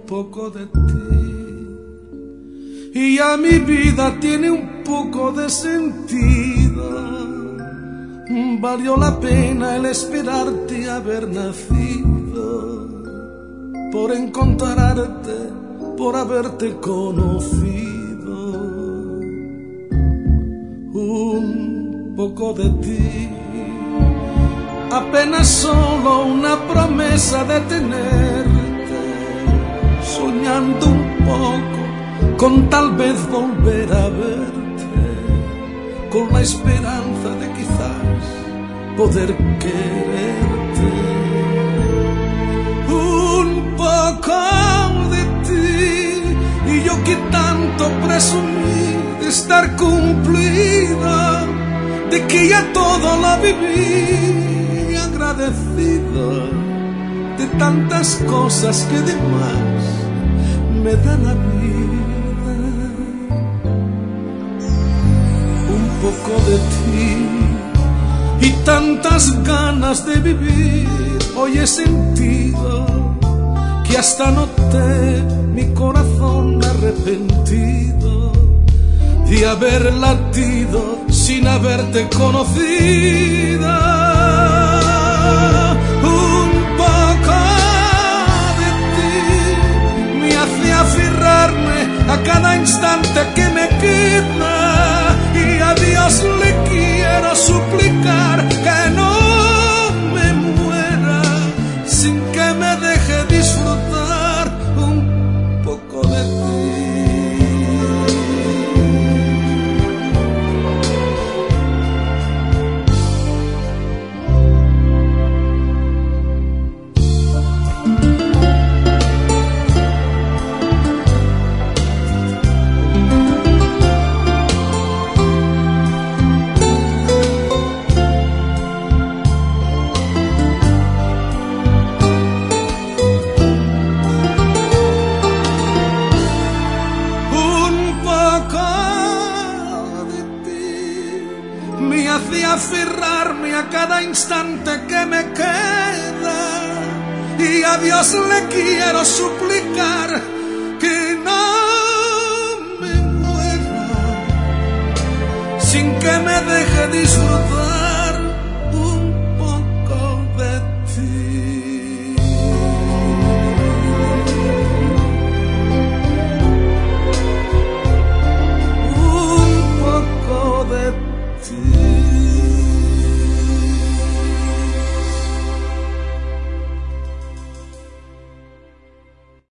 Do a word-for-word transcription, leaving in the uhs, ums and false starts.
poco de ti y ya mi vida tiene un poco de sentido. Valió la pena el esperarte haber nacido, por encontrarte, por haberte conocido. Un poco de ti, apenas solo una promesa de tenerte, soñando un poco con tal vez volver a verte, con la esperanza de quizás poder quererte. Un poco de ti y yo que tanto presumí de estar cumplida, de que ya todo lo viví, agradecido de tantas cosas que de más me da la vida. Un poco de ti y tantas ganas de vivir, hoy he sentido que hasta noté mi corazón arrepentido de haber latido sin haberte conocido. Un poco de ti me hace aferrarme a cada instante que me queda, y a Dios le quiero suplicar que no me muera sin que me deje disfrutar un poco de ti. Aferrarme a cada instante que me queda, y a Dios le quiero suplicar que no me muera sin que me deje disfrutar